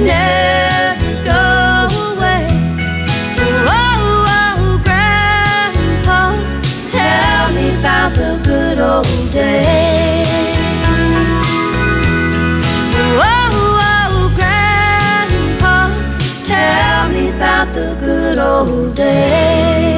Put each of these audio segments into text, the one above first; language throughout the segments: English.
never go away. Oh, Grandpa, tell me about the good old days. Oh, Grandpa, tell me about the good old days.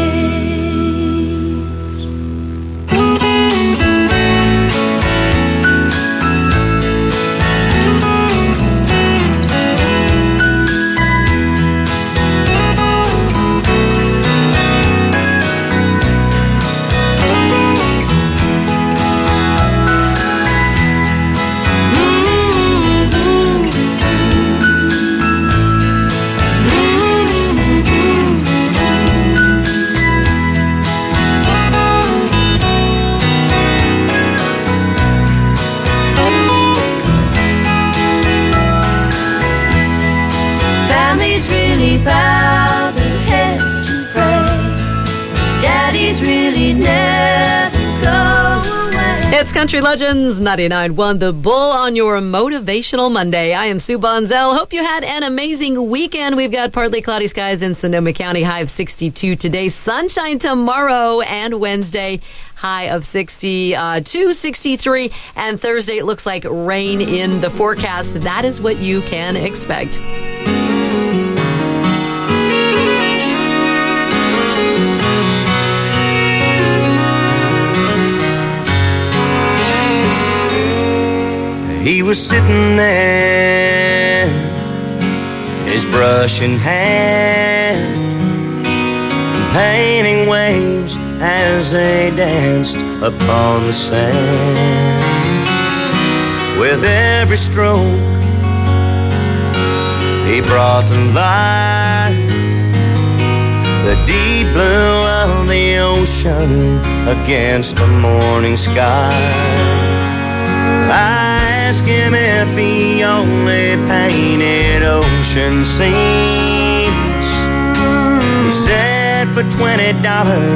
Bow their heads to pray. Daddies really never go away. It's Country Legends 99.1 The Bull on your Motivational Monday. I am Sue Bonzel. Hope you had an amazing weekend. We've got partly cloudy skies in Sonoma County, high of 62 today. Sunshine tomorrow and Wednesday, high of 62, 63. And Thursday, it looks like rain in the forecast. That is what you can expect. He was sitting there, his brush in hand, painting waves as they danced upon the sand. With every stroke, he brought to life the deep blue of the ocean against a morning sky. I asked him if he only painted ocean scenes. He said for $20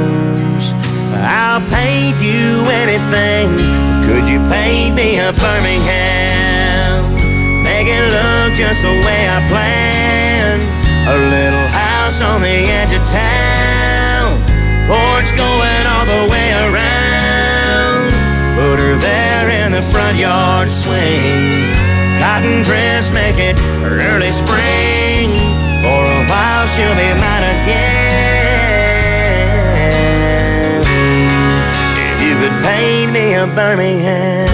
I'll paint you anything. Could you paint me a Birmingham? Make it look just the way I planned. A little house on the edge of town, porch going all the way around. Put her there in the front yard swing. Cotton dress, make it early spring. For a while she'll be mine again. If you could paint me a Birmingham.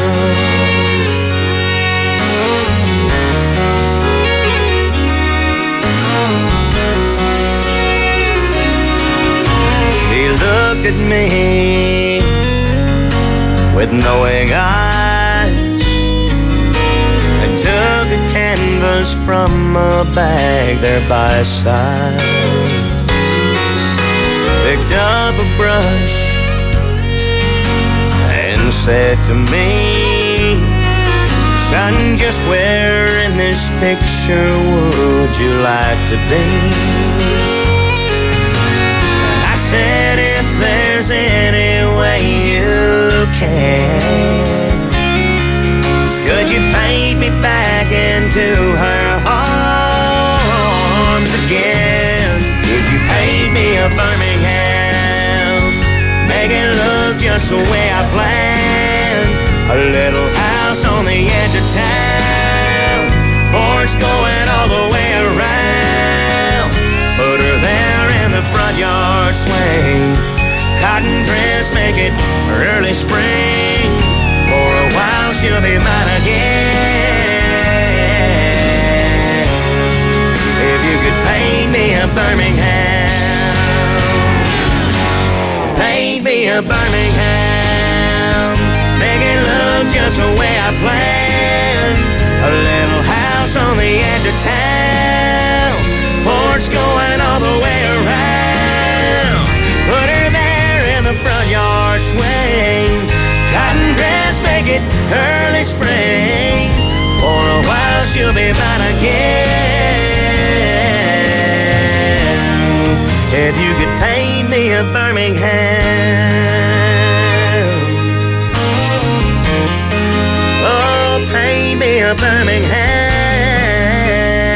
He looked at me with knowing eyes and took a canvas from a bag there by his side. Picked up a brush and said to me, son, just where in this picture would you like to be? And I said, if there's any way you can, could you paint me back into her arms again? Could you paint me a Birmingham? Make it look just the way I planned. A little house on the edge of town, porch going all the way around. Put her there in the front yard swing. Cotton dress, make it early spring. For a while she'll be mine again. If you could paint me a Birmingham, paint me a Birmingham. Make it look just the way I planned. A little house on the edge of town, porch going all the way around. Put her there in the front yard swing. Cotton dress, make it early spring. For a while she'll be mine again. If you could paint me a Birmingham, oh, paint me a Birmingham.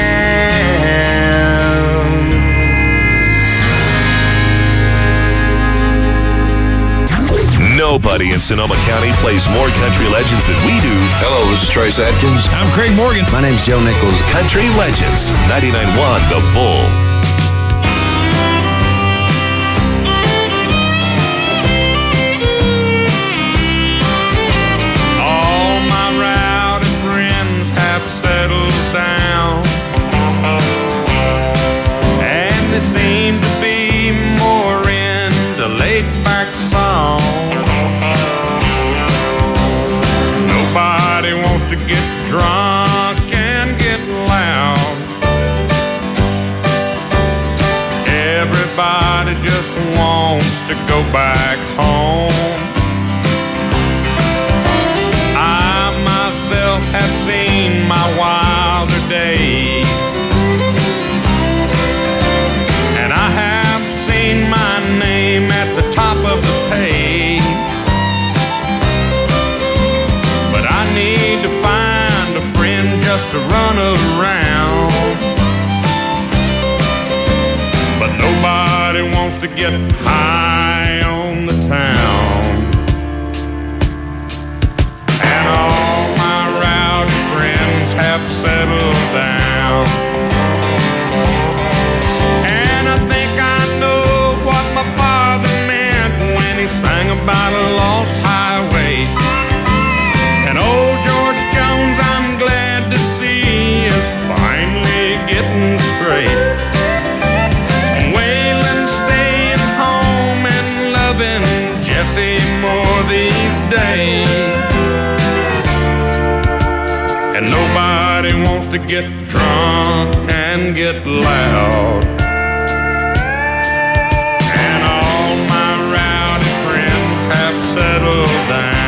Sonoma County plays more country legends than we do. Hello, this is Trace Adkins. I'm Craig Morgan. My name's Joe Nichols. Country Legends, 99.1 The Bull. All my rowdy friends have settled down, and they seem to be more into laid-back songs. Nobody wants to get drunk and get loud. Everybody just wants to go back home. I myself have seen my wilder days, and I have seen my name at the top of the page. But I need to find a friend just to run around. But nobody wants to get high on the town. And all my rowdy friends have settled down. And I think I know what my father meant when he sang about a lost highway. And old George Jones, I'm glad to see, is finally getting straight. And Waylon staying home and loving Jesse more these days. And nobody wants to get drunk and get loud. And all my rowdy friends have settled down.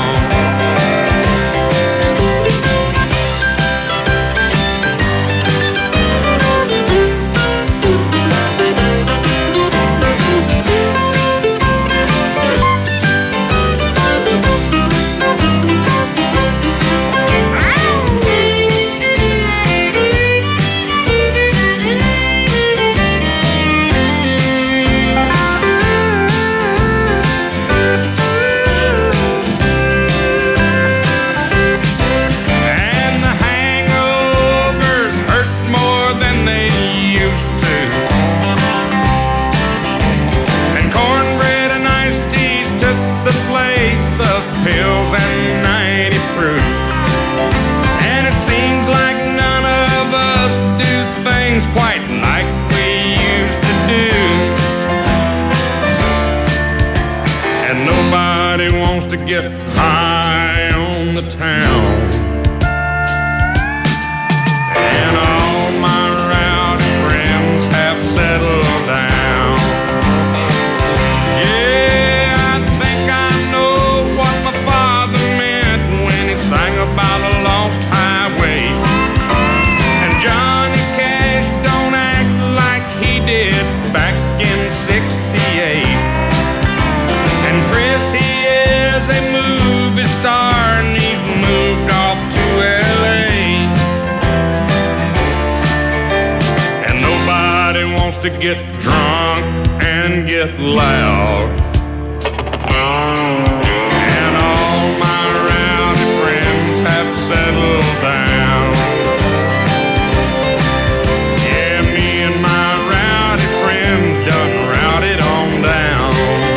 And the hangovers hurt more than they used to. And cornbread and iced teas took the place of pills and 90 proof. And it seems like none of us do things quite like we used to do. And nobody wants to get high on the town. And all my rowdy friends have settled down. Yeah, I think I know what my father meant when he sang about a lost highway. And Johnny Cash don't act like he did back in '68. And Chris, he is a movie star and he's moved off to L.A. And nobody wants to get drunk and get loud. And all my rowdy friends have settled down. Yeah, me and my rowdy friends done routed on down.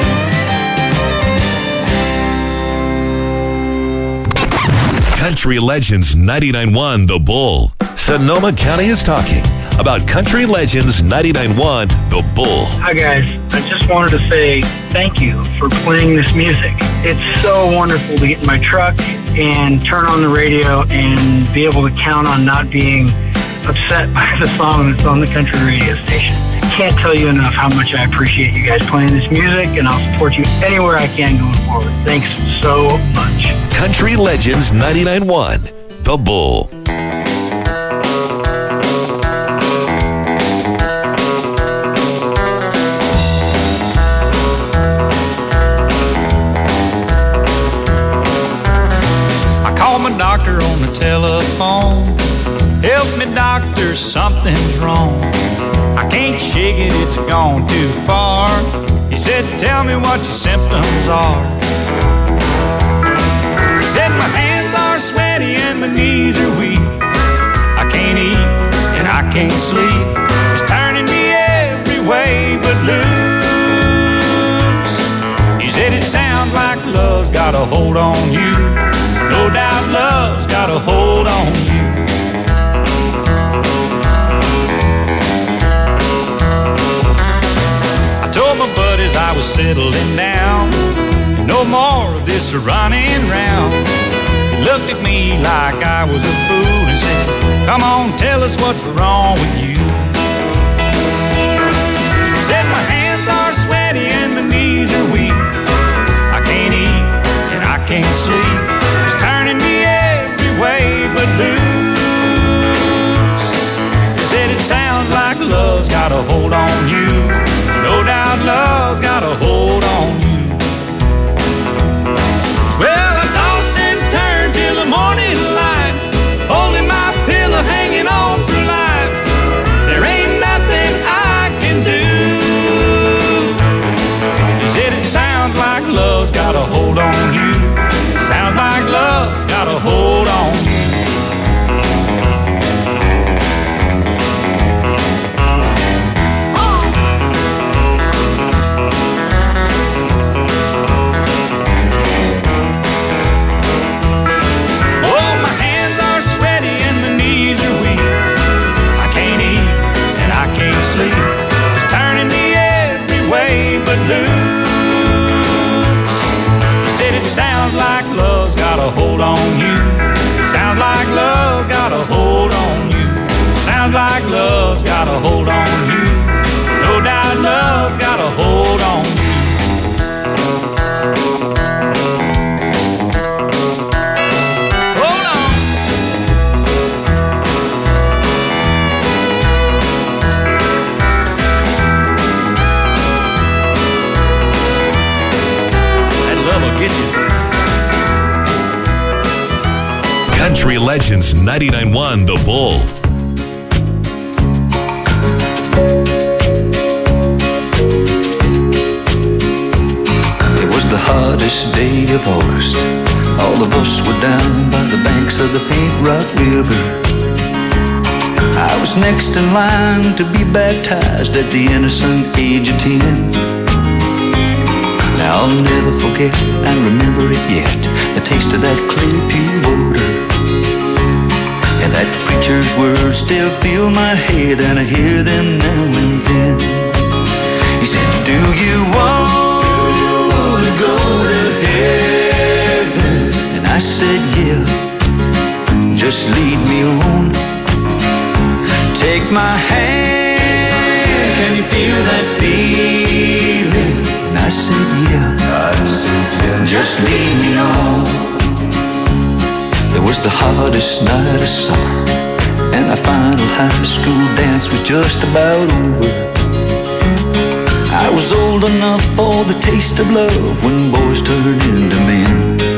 Country Legends 99.1 The Bull. Sonoma County is talking about Country Legends 99.1 The Bull. Hi guys, I just wanted to say thank you for playing this music. It's so wonderful to get in my truck and turn on the radio and be able to count on not being upset by the song that's on the country radio station. Can't tell you enough how much I appreciate you guys playing this music, and I'll support you anywhere I can going forward. Thanks so much. Country Legends 99.1 The Bull. I called my doctor on the telephone. Help me, doctor, something's wrong. I can't shake it, it's gone too far. He said, tell me what your symptoms are. Said my hands are sweaty and my knees are weak. I can't eat and I can't sleep. It's turning me every way but loose. He said it sounds like love's got a hold on you. No doubt love's got a hold on you. I told my buddies I was settling down. No more of this running round. He looked at me like I was a fool and said, come on, tell us what's wrong with you. Said my hands are sweaty and my knees are weak. I can't eat and I can't sleep. It's turning me every way but loose. He said it sounds like love's got a hold on you. No doubt love's got a hold on you. Well, I tossed and turned till the morning light, holding my pillow, hanging on for life. There ain't nothing I can do. He said it sounds like love's got a hold on you. Sounds like love's got a hold on you. Sounds like love's got a hold on you. Sounds like love's got a hold on you. Sounds like love's got a hold on you. No doubt love's got a hold on you. Hold on. That love will get you. Country Legends 99.1 The Bull. It was the hottest day of August. All of us were down by the banks of the Paint Rock River. I was next in line to be baptized at the innocent age of 10. Now I'll never forget, I remember it yet, the taste of that clear, pure water. And that preacher's words still fill my head, and I hear them now and then. He said, do you want to go to heaven? And I said, yeah, just lead me on. Take my hand, can you feel that feeling? And I said, yeah, just lead me on. It was the hottest night of summer, and our final high school dance was just about over. I was old enough for the taste of love when boys turn into men.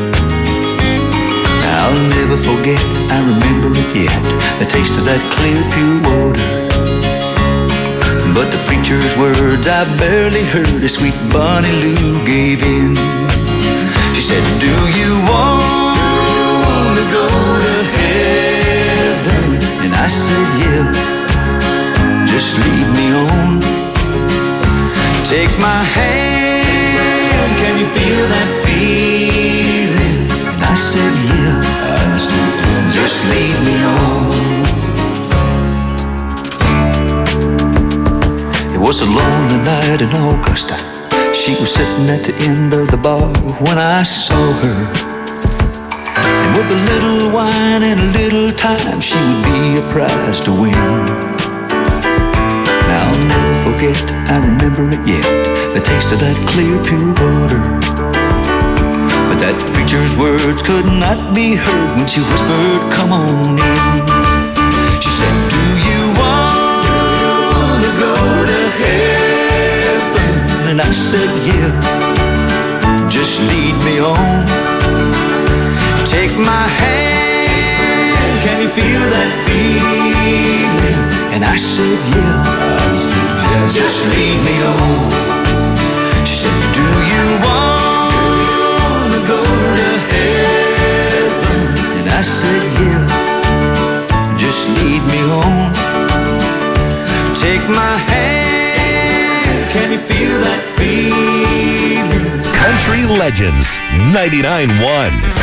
I'll never forget, I remember it yet, the taste of that clear, pure water. But the preacher's words I barely heard as sweet Bonnie Lou gave in. She said, do you want to go to heaven? And I said, yeah, just lead me on. Take my hand, can you feel that feeling? And I said, yeah, just lead me on. It was a lonely night in Augusta. She was sitting at the end of the bar when I saw her. And with a little wine and a little time, she would be a prize to win. Now I'll never forget, I remember it yet, the taste of that clear, pure water. But that preacher's words could not be heard when she whispered, come on in. She said, do you want to go to heaven? And I said, yeah, just lead me on. Take my hand, can you feel that feeling? And I said, yeah, just lead me on. She said, do you want to go to heaven? said, yeah, just lead me home. Take my hand, can you feel that feeling? Country Legends 99.1.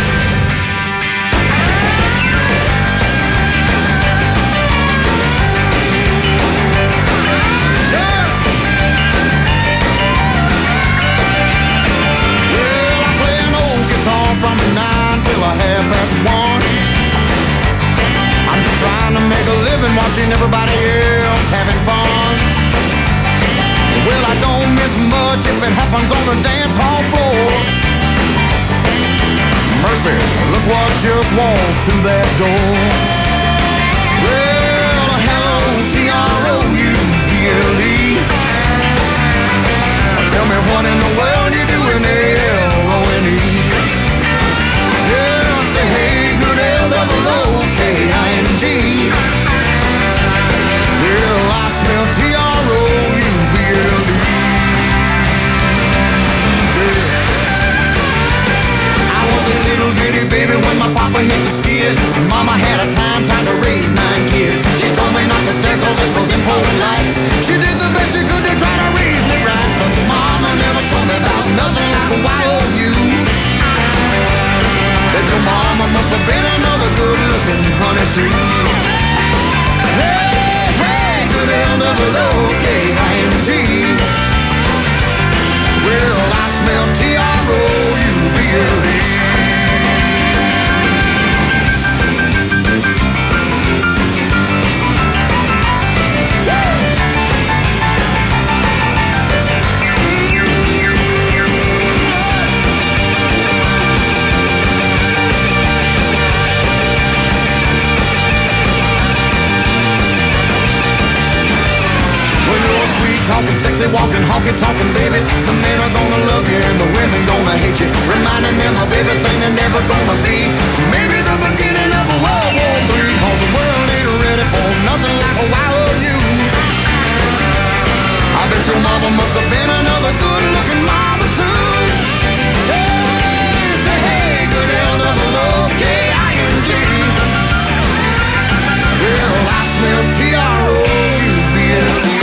From 9 till a 1:30. I'm just trying to make a living watching everybody else having fun. Well, I don't miss much if it happens on the dance hall floor. Mercy, look what just walked through that door. Well, hello, T-R-O-U-B-L-E. Tell me what in the world you doing, L-O-N-E. Say hey, good L-O-O-K-I-N-G. Well, I smell T-R-O-U-B-L-E. I was a little bitty baby when my papa hit the skid. Mama had a time trying to raise 9 kids. She told me not to stare cause it was impolite. She did the best she could to try to raise me right. But mama never told me about nothing like a Y-O-U. That your mama must have been another good-looking honey too. Hey, hey, good L-O-O-K-I-N-G. Well, I smell T-R-O-U-B-L-E. Talking sexy, walking, honky, talking, baby. The men are gonna love you and the women gonna hate you. Reminding them of everything they're never gonna be. Maybe the beginning of a World War III. Cause the world ain't ready for nothing like a Y-O-U. I bet your mama must have been another good-looking mama too. Hey, say hey, good L-O-O-K-I-N-G. Well, I smell T-R-O-U-B-L-E.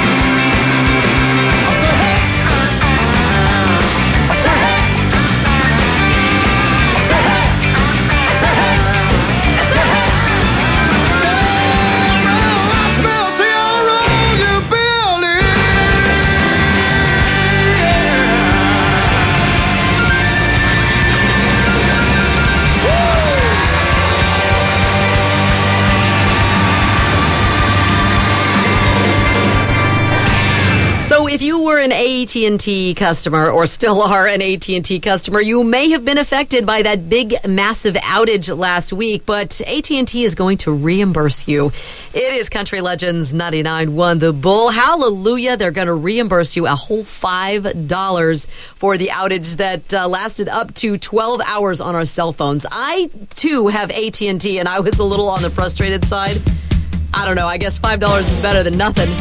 If you were an AT&T customer or still are an AT&T customer, you may have been affected by that big, massive outage last week, but AT&T is going to reimburse you. It is Country Legends 99.1 The Bull. Hallelujah. They're going to reimburse you a whole $5 for the outage that lasted up to 12 hours on our cell phones. I, too, have AT&T, and I was a little on the frustrated side. I don't know. I guess $5 is better than nothing.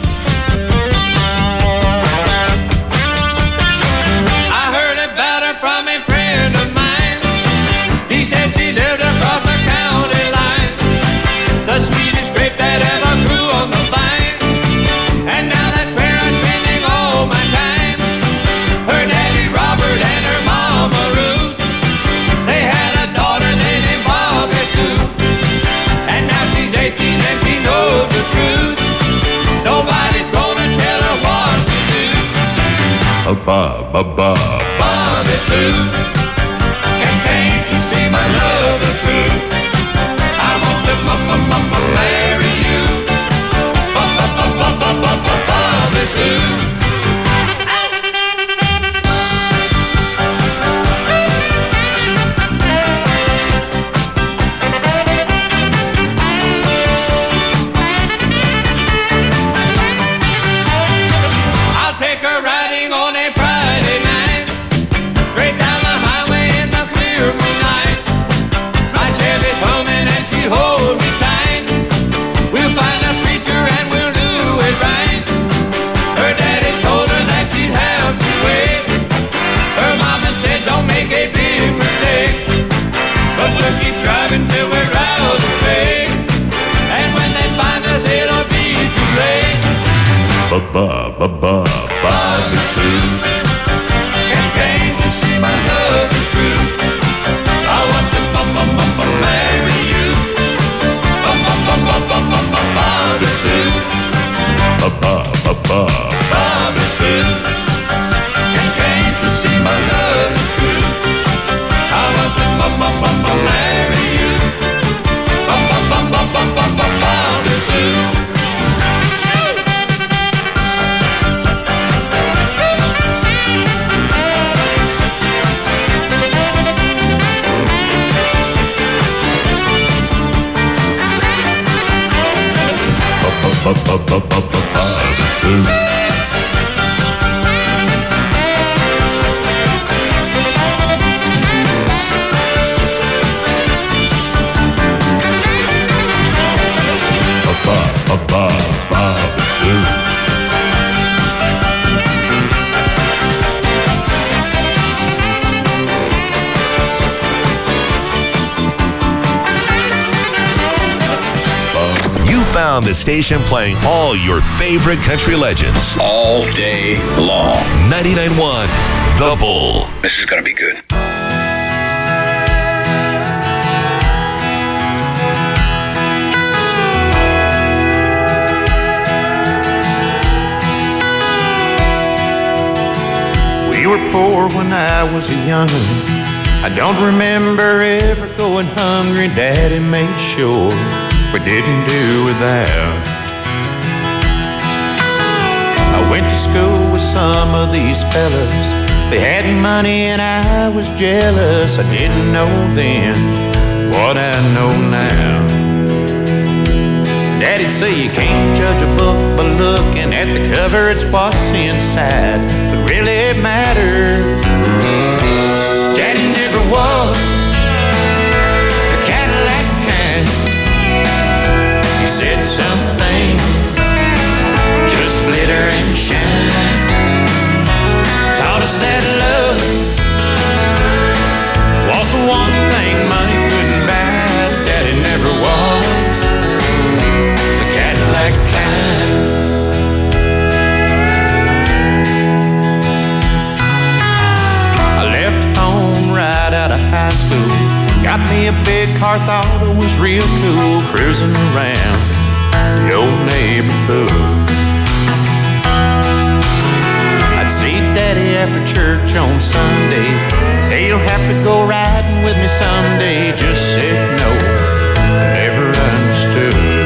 From a friend of mine, he said she lived across the county line, the sweetest grape that ever grew on the vine, and now that's where I'm spending all my time. Her daddy Robert and her mama Ruth, they had a daughter named Bobby Sue, and now she's 18 and she knows the truth. Nobody's gonna tell her what to do. Bobby Sue, can't you see my love is true? I want to marry you, Bobby Sue. I'll take her riding on a Friday night, straight down the highway. Bobby Sue. And can't you see my love is true? I want to marry you. Bobby Sue. Bobby Sue. And can't you see my love is true? I want to marry you. Bobby Sue. Found the station playing all your favorite country legends all day long. 99.1 The Bull. This is going to be good. We were poor when I was a young'un. I don't remember ever going hungry. Daddy made sure we didn't do without. I went to school with some of these fellas. They had money and I was jealous. I didn't know then what I know now. Daddy'd say you can't judge a book by looking at the cover. It's what's inside that really matters. Daddy never was a Cadillac kind. He said some things just glitter and shine. Taught us that love was the one thing money couldn't buy. Daddy never was the Cadillac kind. I left home right out of high school. Got me a big car, thought it was real cool. Cruising around the old neighborhood. I'd see Daddy after church on Sunday. Say you'll have to go riding with me someday. Just said no, I never understood.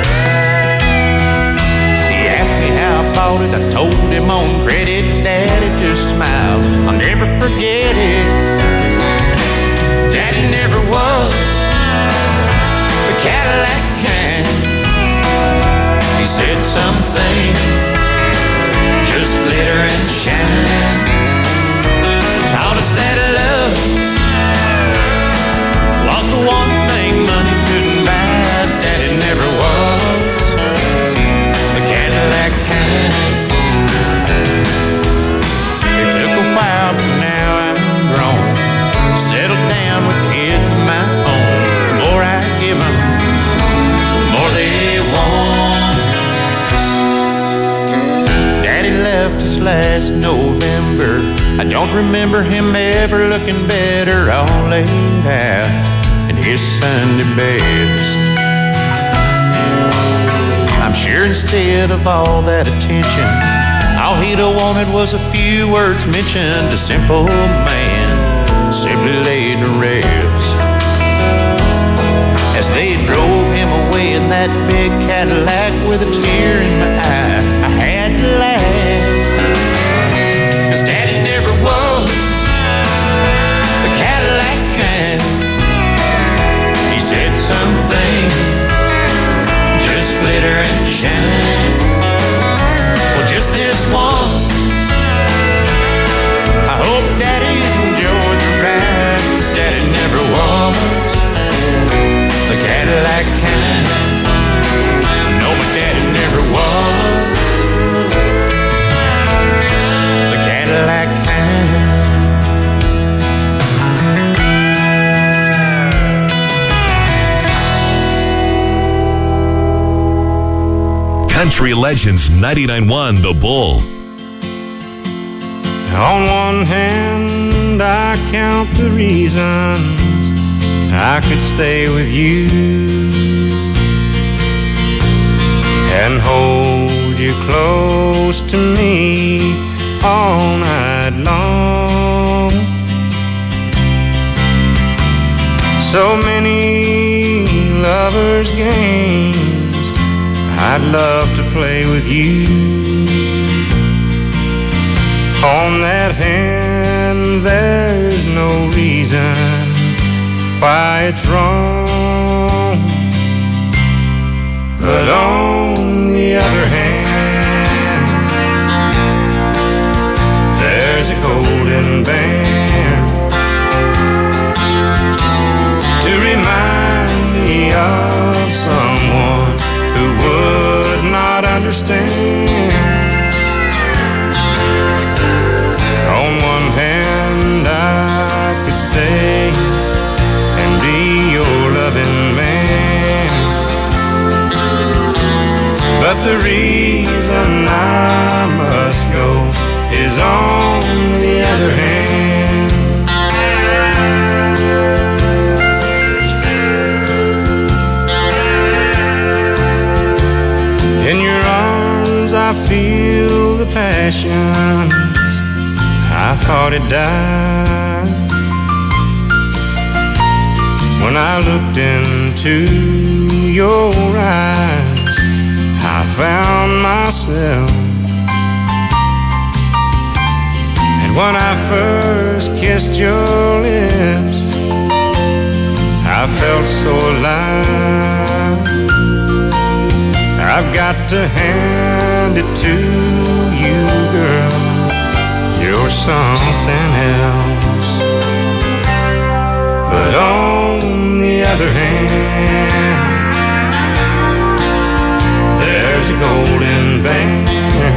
He asked me how I bought it, I told him on credit. Daddy just smiled, I'll never forget it. Daddy never was the Cadillac kind. He said some things just glitter and shine. Taught us that love was the one thing money couldn't buy. Daddy never was the Cadillac kind. It took a while, but now I'm grown, settled down with kids of my own. The more I give them, the more they want. Daddy left us last November. I don't remember him ever looking better, all laid out in his Sunday best. I'm sure instead of all that attention, all he'd have wanted was a few words mentioned. A simple man simply laid to rest. As they drove him away in that big Cadillac with a tear in my eye, I had to laugh. 'Cause Daddy never was the Cadillac kind. He said some things just glitter and shine. Well, just this one, I hope Daddy enjoyed the ride. 'Cause Daddy never was the Cadillac kind. No, my daddy never was the Cadillac kind. Country Legends 99.1 The Bull. On one hand, I count the reasons I could stay with you and hold you close to me all night long. So many lovers' games I'd love to play with you. On that hand, there's no reason why it's wrong. But on the other hand, there's a golden band to remind me of someone who would not understand. On one hand, I could stay and be your loving man, but the reason I must go is on the other hand. In your arms I feel the passion I thought it died when I looked into your eyes. I found myself, and when I first kissed your lips, I felt so alive. I've got to hand it to you, girl, you're something else. But on the other hand, there's a golden band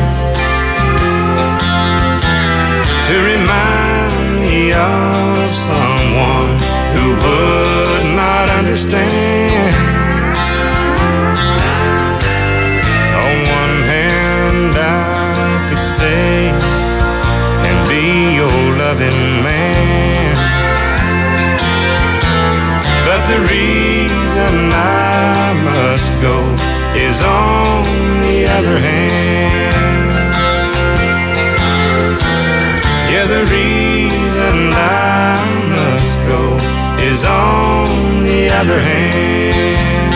to remind me of someone who would not understand. On one hand, I could stay and be your loving man, but the reason I must go is on the other hand. Yeah, the reason I must go is on the other hand.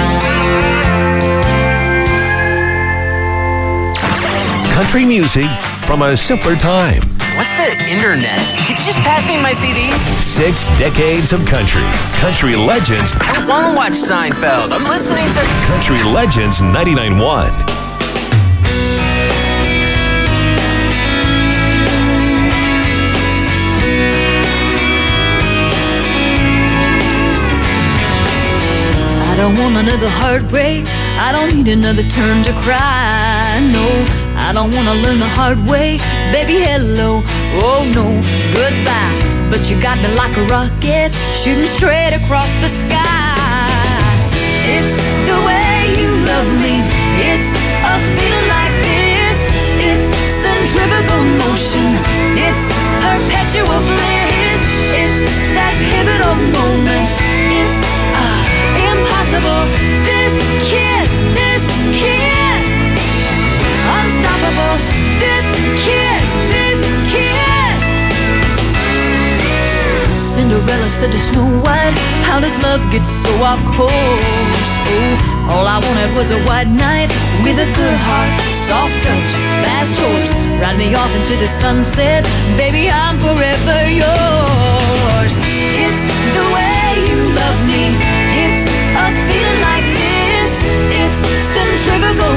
Country music from a simpler time. What's the internet? Could you just pass me my CDs? 6 decades of country. Country Legends. I don't want to watch Seinfeld. I'm listening to Country Legends 99.1. I don't want another heartbreak. I don't need another turn to cry. No, I don't want to learn the hard way. Baby, hello, oh no, goodbye. But you got me like a rocket, shooting straight across the sky. It's the way you love me. It's a feeling like this. It's centrifugal motion. It's perpetual bliss. It's that pivotal moment. It's impossible. This kiss, unstoppable. This kiss. Cinderella said to Snow White, how does love get so off course? Oh, all I wanted was a white knight with a good heart, soft touch, fast horse. Ride me off into the sunset, baby, I'm forever yours. It's the way you love me. It's a feeling like this. It's centrifugal